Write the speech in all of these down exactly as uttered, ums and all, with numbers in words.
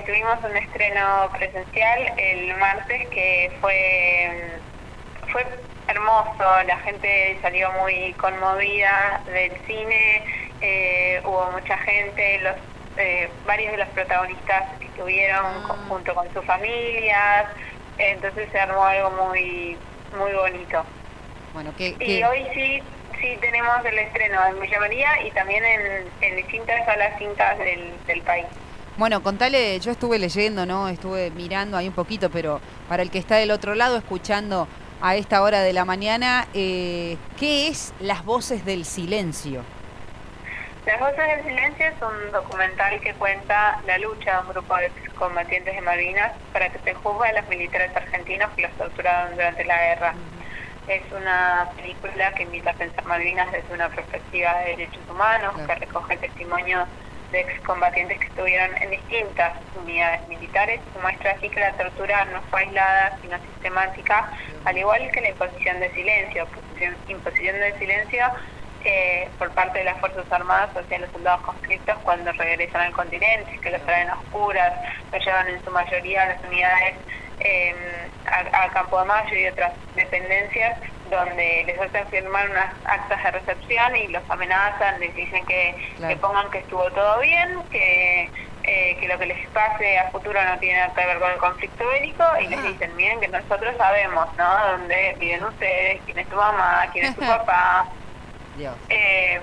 tuvimos un estreno presencial el martes que fue, fue hermoso, la gente salió muy conmovida del cine, eh, hubo mucha gente, los eh, varios de los protagonistas estuvieron Ah. con- junto con sus familias, entonces se armó algo muy, muy bonito. Bueno, que, Y que hoy sí, sí tenemos el estreno en Villa María y también en, en distintas salas cintas del, del país. bueno, contale, yo estuve leyendo, ¿no? Estuve mirando ahí un poquito, pero para el que está del otro lado escuchando a esta hora de la mañana, eh, ¿qué es Las Voces del Silencio? Las Voces del Silencio es un documental que cuenta la lucha de un grupo de excombatientes de Malvinas para que se juzgue a los militares argentinos que los torturaron durante la guerra. Es una película que invita a pensar Malvinas desde una perspectiva de derechos humanos, Claro. que recoge testimonios de excombatientes que estuvieron en distintas unidades militares y muestra así que la tortura no fue aislada, sino sistemática, al igual que la imposición de silencio, posición- imposición de silencio eh, por parte de las Fuerzas Armadas hacia los soldados conscriptos cuando regresan al continente, que los traen a oscuras, los llevan en su mayoría a las unidades eh, a, a Campo de Mayo y otras dependencias donde les hacen firmar unas actas de recepción y los amenazan, les dicen que, Claro. que pongan que estuvo todo bien, que, eh, que lo que les pase a futuro no tiene nada que ver con el conflicto bélico y les dicen, miren que nosotros sabemos, ¿no? Dónde viven ustedes, quién es tu mamá, quién es tu papá. Dios. Eh,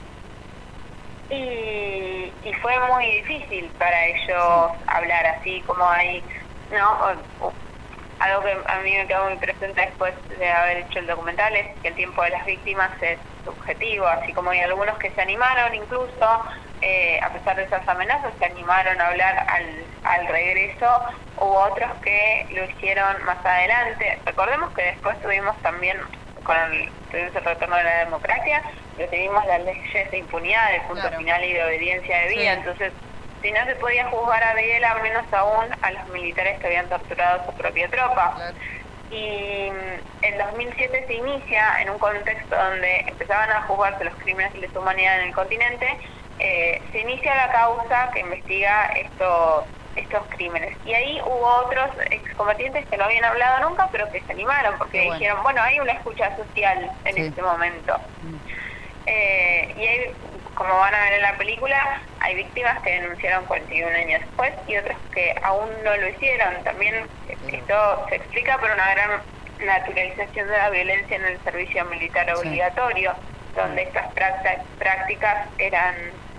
y, y fue muy difícil para ellos hablar así como hay, ¿no? O- o- algo que a mí me quedó muy presente después de haber hecho el documental es que el tiempo de las víctimas es subjetivo, así como hay algunos que se animaron incluso, eh, a pesar de esas amenazas, se animaron a hablar al, al regreso, hubo otros que lo hicieron más adelante. Recordemos que después tuvimos también, con el, tuvimos el retorno de la democracia, recibimos las leyes de impunidad, de punto Claro. final y de obediencia de vida, Sí. entonces si no se podía juzgar a Videla, menos aún a los militares que habían torturado a su propia tropa. Claro. Y mm, en dos mil siete se inicia en un contexto donde empezaban a juzgarse los crímenes de lesa humanidad en el continente, eh, se inicia la causa que investiga estos, estos crímenes. Y ahí hubo otros excombatientes que no habían hablado nunca, pero que se animaron, porque Qué bueno. dijeron, bueno, hay una escucha social en Sí. este momento. Mm. Eh, y hay, como van a ver en la película, hay víctimas que denunciaron cuarenta y un años después y otras que aún no lo hicieron. También esto se explica por una gran naturalización de la violencia en el servicio militar Sí. obligatorio, donde estas prácti- prácticas eran,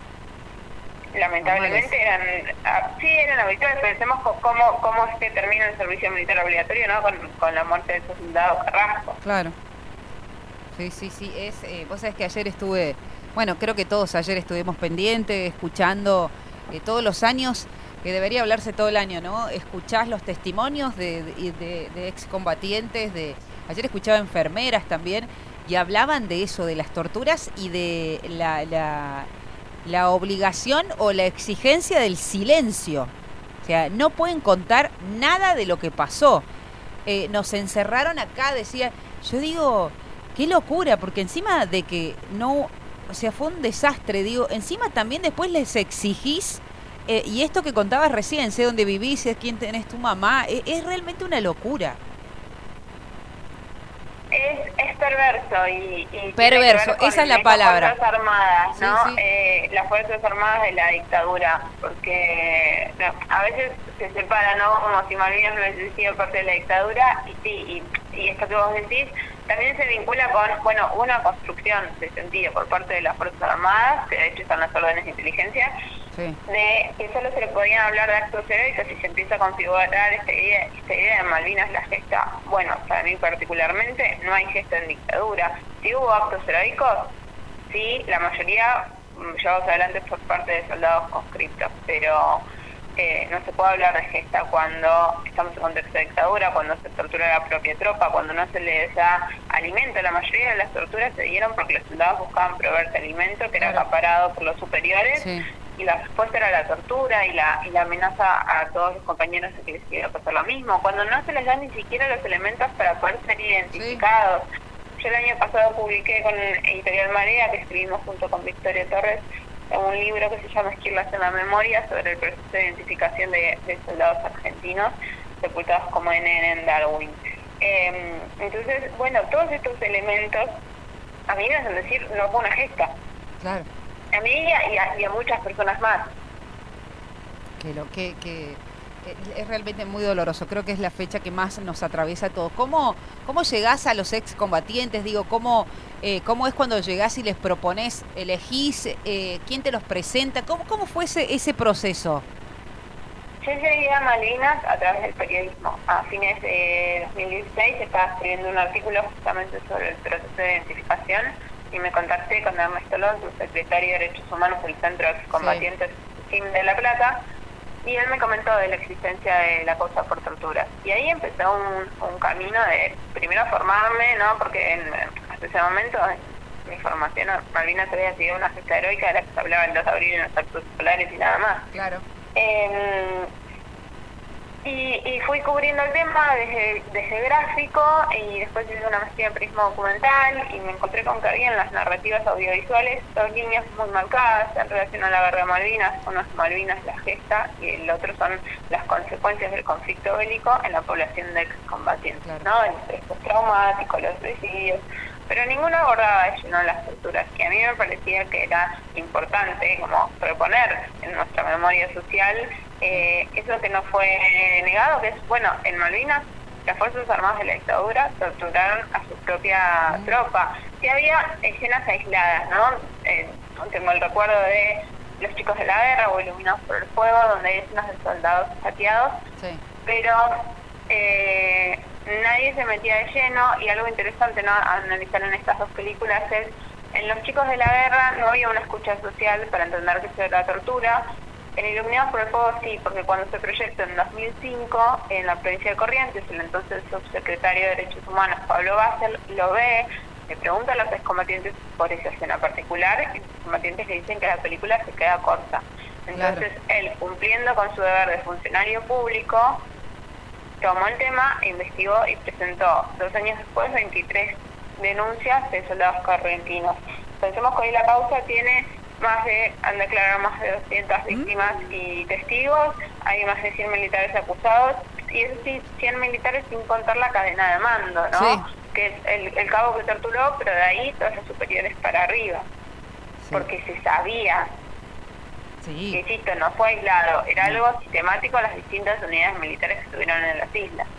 lamentablemente, eran, ah, sí, eran habituales. Pensemos co- cómo, cómo es que termina el servicio militar obligatorio, ¿no? Con, con la muerte de esos soldados Carrasco. Claro. Sí, sí, sí. Es, eh, vos sabés que ayer estuve, bueno, creo que todos ayer estuvimos pendientes, escuchando eh, todos los años, que debería hablarse todo el año, ¿no? Escuchás los testimonios de, de, de, de excombatientes, de, ayer escuchaba enfermeras también, y hablaban de eso, de las torturas y de la, la, la obligación o la exigencia del silencio. O sea, no pueden contar nada de lo que pasó. Eh, nos encerraron acá, decía, yo digo, qué locura, porque encima de que no, o sea, fue un desastre, digo, encima también después les exigís, eh, y esto que contabas recién, sé dónde vivís, sé quién tenés tu mamá, es, es realmente una locura. Es, es perverso y, y Perverso, tiene que ver con esa es la estas palabra. Fuerzas Armadas, Sí, ¿no? sí. Eh, las Fuerzas Armadas de la dictadura, porque no, a veces se separa, ¿no? Como si Malvinas no hubiese sido parte de la dictadura, y sí, y, y esto que vos decís también se vincula con, bueno, una construcción de sentido por parte de las Fuerzas Armadas, que de hecho están las órdenes de inteligencia, Sí. de que solo se le podían hablar de actos heroicos y se empieza a configurar esta idea, esta idea de Malvinas la gesta. Bueno, para mí particularmente no hay gesta en dictadura. Si hubo actos heroicos, sí, la mayoría mm, llevados adelante por parte de soldados conscriptos, pero eh, no se puede hablar de gesta cuando estamos en contexto de dictadura, cuando se tortura a la propia tropa, cuando no se les da alimento. La mayoría de las torturas se dieron porque los soldados buscaban proveerse alimento, que era Claro. acaparado por los superiores, Sí. y la respuesta era la tortura y la, y la amenaza a todos los compañeros de que les iba a pasar lo mismo, cuando no se les dan ni siquiera los elementos para poder ser identificados. Sí. Yo el año pasado publiqué con Editorial Marea, que escribimos junto con Victoria Torres, un libro que se llama Esquirlas en la memoria sobre el proceso de identificación de, de soldados argentinos sepultados como N N en Darwin. Eh, entonces, bueno, todos estos elementos a mí me hacen decir, no fue una gesta. Claro. A mí y a, y a, y a muchas personas más. Que lo que, que es realmente muy doloroso. Creo que es la fecha que más nos atraviesa a todos. ¿Cómo, cómo llegás a los excombatientes? Digo, ¿cómo, eh, cómo es cuando llegás y les proponés, elegís, eh, quién te los presenta? ¿Cómo, cómo fue ese, ese proceso? Yo llegué a Malvinas a través del periodismo. A fines de dos mil dieciséis estaba escribiendo un artículo justamente sobre el proceso de identificación y me contacté con Ernesto Lonzu, secretario de Derechos Humanos del Centro de Excombatientes sí. S I M de La Plata, y él me comentó de la existencia de la causa por torturas. Y ahí empezó un, un camino de, primero, formarme, ¿no? Porque en, hasta ese momento mi formación en Malvinas había sido una gesta heroica de la que se hablaba el dos de abril en los actos escolares y nada más. Claro. Eh, y, y fui cubriendo el tema desde, desde gráfico y después hice una maestría en periodismo documental y me encontré con que había en las narrativas audiovisuales dos líneas muy marcadas en relación a la guerra de Malvinas. Uno es Malvinas, la gesta, y el otro son las consecuencias del conflicto bélico en la población de excombatientes, claro. ¿no? El estrés postraumático, los suicidios, pero ninguno abordaba de lleno las torturas, que a mí me parecía que era importante como proponer en nuestra memoria social eh, eso que no fue negado, que es, bueno, en Malvinas las Fuerzas Armadas de la dictadura torturaron a su propia mm. tropa. Sí había escenas aisladas, ¿no? Eh, tengo el recuerdo de Los chicos de la guerra o Iluminados por el fuego, donde hay escenas de soldados saqueados, sí. pero eh, nadie se metía de lleno, y algo interesante, ¿no?, a analizar en estas dos películas es, en Los chicos de la guerra no había una escucha social para entender que eso era tortura. En Iluminados por el fuego sí, porque cuando se proyectó en dos mil cinco en la provincia de Corrientes, el entonces subsecretario de Derechos Humanos, Pablo Basel, lo ve, le pregunta a los excombatientes por esa escena particular, y los excombatientes le dicen que la película se queda corta. Entonces claro. él, cumpliendo con su deber de funcionario público, tomó el tema, investigó y presentó dos años después veintitrés denuncias de soldados correntinos. Pensemos que hoy la causa tiene más de, han declarado más de doscientas víctimas mm. y testigos, hay más de cien militares acusados, y esos cien militares sin contar la cadena de mando, ¿no? Sí. Que es el, el cabo que torturó, pero de ahí todos los superiores para arriba, sí. porque se sabía. Sí. Que, insisto, no fue aislado, era sí. algo sistemático a las distintas unidades militares que estuvieron en las islas.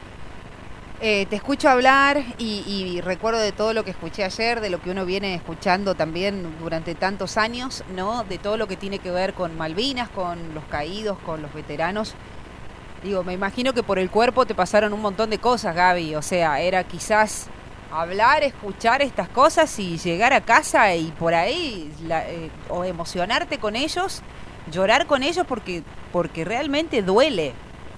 Eh, te escucho hablar y, y recuerdo de todo lo que escuché ayer, de lo que uno viene escuchando también durante tantos años, ¿no? De todo lo que tiene que ver con Malvinas, con los caídos, con los veteranos. Digo, me imagino que por el cuerpo te pasaron un montón de cosas, Gaby. O sea, era quizás hablar, escuchar estas cosas y llegar a casa y por ahí, la, eh, o emocionarte con ellos, llorar con ellos porque, porque realmente duele.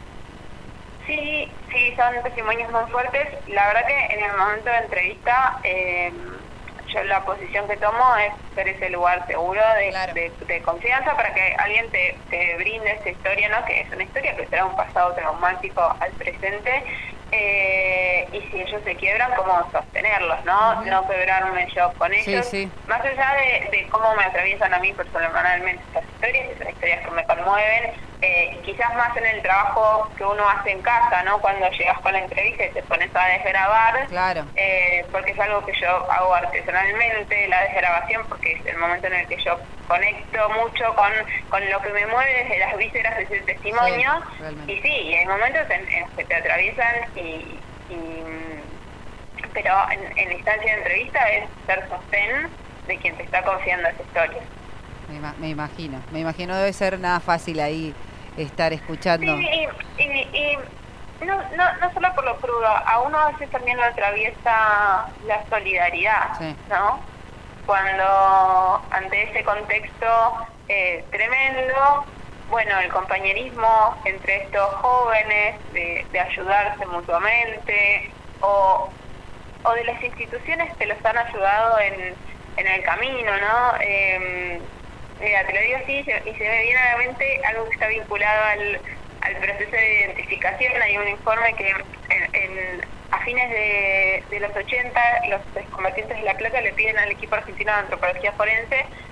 Sí, sí, son testimonios muy fuertes. La verdad que en el momento de entrevista, eh, yo la posición que tomo es ser ese lugar seguro de, claro. de, de confianza para que alguien te, te brinde esta historia, ¿no? Que es una historia que trae un pasado traumático al presente. Eh, y si ellos se quiebran, ¿cómo sostenerlos, no? Uh-huh. No quebrarme yo con ellos. Sí, sí. Más allá de, de cómo me atraviesan a mí personalmente estas historias, que son historias que me conmueven, eh, quizás más en el trabajo que uno hace en casa, ¿no? Cuando llegas con la entrevista y te pones a desgrabar, claro. eh, porque es algo que yo hago artesanalmente, la desgrabación, porque es el momento en el que yo conecto mucho con, con lo que me mueve desde las vísceras de ese testimonio, sí, y sí, y hay momentos en, en los que te atraviesan y, y pero en, en la instancia de entrevista es ser sostén de quien te está confiando esa historia. Me, me imagino, me imagino debe ser nada fácil ahí estar escuchando. Sí, y, y, y no, no, no solo por lo crudo, a uno a veces también lo atraviesa la solidaridad, sí. ¿no? Cuando ante ese contexto eh, tremendo, bueno, el compañerismo entre estos jóvenes, de, de ayudarse mutuamente, o, o de las instituciones que los han ayudado en, en el camino, ¿no? Eh, mira, te lo digo así, y se me viene a la mente algo que está vinculado al, al proceso de identificación. Hay un informe que en, en, a fines de, de los ochenta, los excombatientes de La Plata le piden al equipo argentino de antropología forense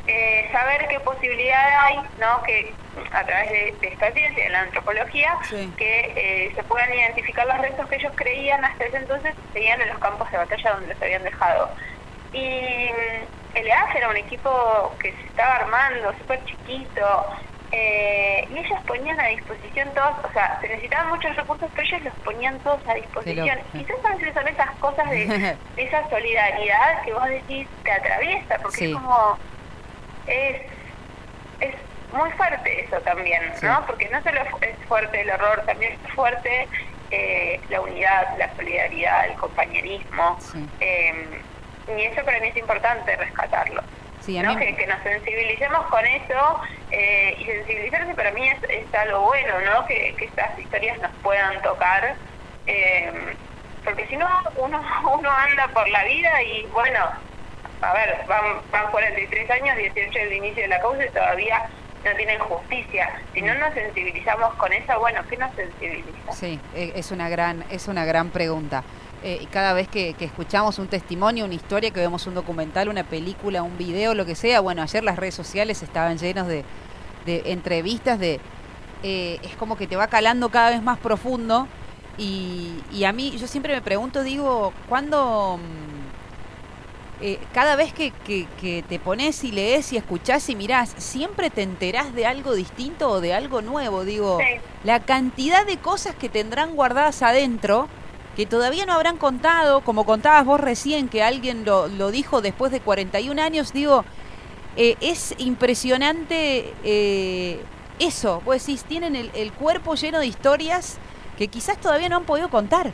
eh, saber qué posibilidad hay, ¿no? Que a través de, de esta ciencia, de la antropología, sí. que eh, se puedan identificar los restos que ellos creían hasta ese entonces seguían en los campos de batalla donde los habían dejado. Y el E A F era un equipo que se estaba armando, súper chiquito, eh, y ellos ponían a disposición todos, o sea, se necesitaban muchos recursos, pero ellos los ponían todos a disposición. Sí, quizás a veces son esas cosas de, de esa solidaridad que vos decís te atraviesa, porque sí. es como, es, es muy fuerte eso también, sí. ¿no? Porque no solo es fuerte el horror, también es fuerte eh, la unidad, la solidaridad, el compañerismo, sí. eh, y eso para mí es importante rescatarlo. Sí, ¿no? que, que nos sensibilicemos con eso, eh, y sensibilizarse para mí es, es algo bueno, ¿no? Que, que estas historias nos puedan tocar, eh, porque si no uno uno anda por la vida y bueno, a ver, van, van cuarenta y tres años, dieciocho del inicio de la causa y todavía no tienen justicia. Si no nos sensibilizamos con eso, bueno, ¿qué nos sensibiliza? Sí, es una gran, es una gran pregunta. Eh, cada vez que, que escuchamos un testimonio, una historia, que vemos un documental, una película, un video, lo que sea, bueno, ayer las redes sociales estaban llenos de, de entrevistas, de eh, es como que te va calando cada vez más profundo, y, y a mí, yo siempre me pregunto, digo, ¿cuándo, eh, cada vez que, que, que te pones y lees y escuchás y mirás, siempre te enterás de algo distinto o de algo nuevo? Digo, sí. La cantidad de cosas que tendrán guardadas adentro, que todavía no habrán contado, como contabas vos recién, que alguien lo, lo dijo después de cuarenta y un años, digo, eh, es impresionante eh, eso. Vos decís, tienen el, el cuerpo lleno de historias que quizás todavía no han podido contar.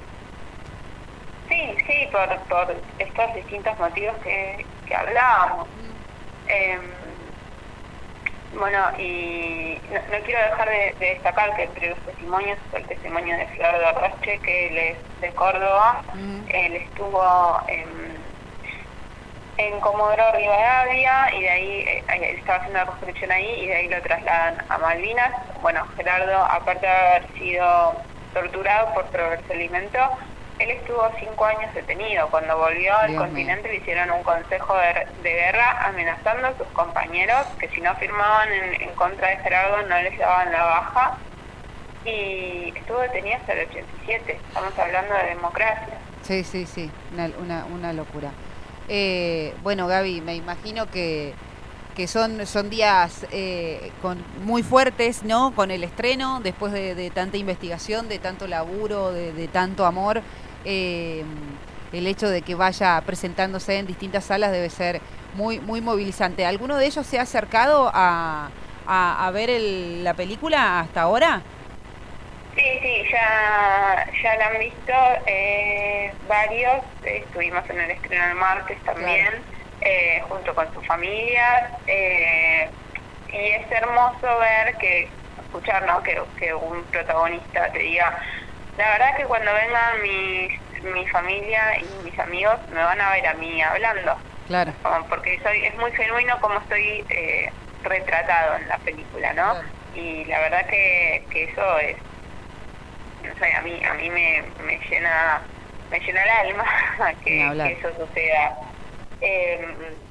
Sí, sí, por, por estos distintos motivos que, que hablábamos. Mm. Eh, Bueno, y no, no quiero dejar de, de destacar que entre los testimonios, el testimonio de Flor de Roche, que él es de Córdoba, mm. él estuvo en, en Comodoro Rivadavia, y de ahí, eh, él estaba haciendo la construcción ahí, y de ahí lo trasladan a Malvinas. Bueno, Gerardo, aparte de haber sido torturado por procedimiento, él estuvo cinco años detenido. Cuando volvió al Dios continente mío. Le hicieron un consejo de, de guerra amenazando a sus compañeros que si no firmaban en, en contra de Gerardo no les daban la baja, y estuvo detenido hasta el ochenta y siete. Estamos hablando de democracia. Sí, sí, sí, una, una, una locura. Eh, bueno, Gaby, me imagino que que son son días eh, con muy fuertes, ¿no? Con el estreno, después de, de tanta investigación, de tanto laburo, de, de tanto amor. Eh, el hecho de que vaya presentándose en distintas salas debe ser muy muy movilizante. ¿Alguno de ellos se ha acercado a, a, a ver el, la película hasta ahora? Sí, sí, ya, ya la han visto eh, varios. Estuvimos en el estreno el martes también. Claro. Eh, junto con sus familias, eh, y es hermoso ver que, escuchar, ¿no? que, que un protagonista te diga, la verdad que cuando vengan mis, mi familia y mis amigos me van a ver a mí hablando, claro, como porque soy, es muy genuino como estoy eh, retratado en la película, ¿no? Claro. Y la verdad que, que eso es, no sé, a mí a mí me, me llena me llena el alma que, que eso suceda. Eh,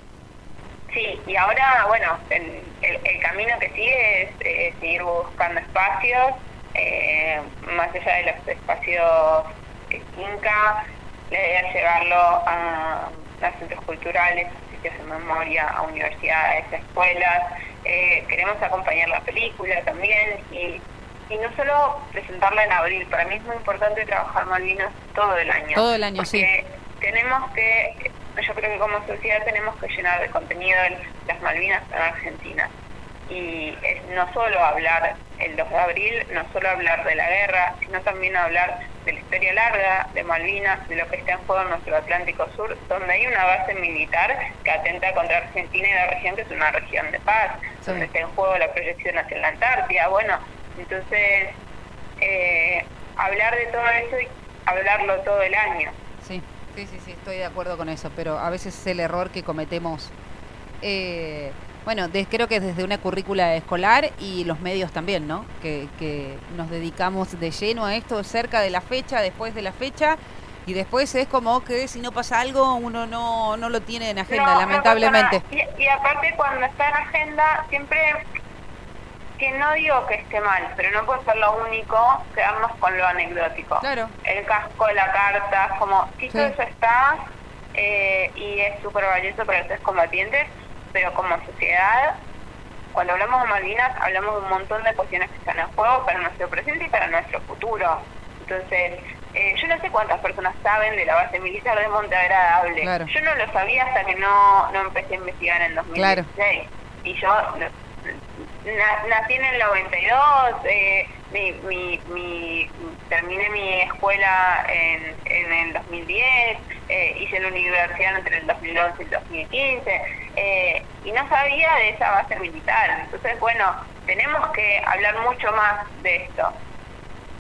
sí, y ahora, bueno, el, el, el camino que sigue es eh, seguir buscando espacios, eh, más allá de los espacios Inca. La idea es llevarlo a, a centros culturales, a sitios de memoria, a universidades, a escuelas. Eh, queremos acompañar la película también, y, y no solo presentarla en abril. Para mí es muy importante trabajar Malvinas todo el año. Todo el año, sí. Tenemos que... Yo creo que como sociedad tenemos que llenar de contenido las Malvinas en Argentina. Y es no solo hablar el dos de abril, no solo hablar de la guerra, sino también hablar de la historia larga de Malvinas, de lo que está en juego en nuestro Atlántico Sur, donde hay una base militar que atenta contra Argentina y la región, que es una región de paz, sí. Donde está en juego la proyección hacia la Antártida. Bueno, entonces, eh, hablar de todo eso y hablarlo todo el año. Sí. Sí, sí, sí, estoy de acuerdo con eso, pero a veces es el error que cometemos, eh, bueno, de, creo que desde una currícula escolar y los medios también, ¿no? Que, que nos dedicamos de lleno a esto cerca de la fecha, después de la fecha, y después es como que si no pasa algo uno no, no lo tiene en agenda, No, lamentablemente. no pasa nada. y, y aparte cuando está en agenda, siempre, que no digo que esté mal, pero no puede ser lo único, quedarnos con lo anecdótico. Claro. El casco, la carta, como, sí, todo Sí. eso está, eh, y es súper valioso para los excombatientes, pero como sociedad, cuando hablamos de Malvinas, hablamos de un montón de cuestiones que están en juego para nuestro presente y para nuestro futuro. Entonces, eh, yo no sé cuántas personas saben de la base militar de Monte Agradable. Claro. Yo no lo sabía hasta que no, no empecé a investigar en dos mil dieciséis. Claro. Y yo na, nací en el noventa y dos, eh, mi, mi, mi, terminé mi escuela en, en el dos mil diez, eh, hice la universidad entre el dos mil once y el dos mil quince, eh, y no sabía de esa base militar. Entonces, bueno, tenemos que hablar mucho más de esto.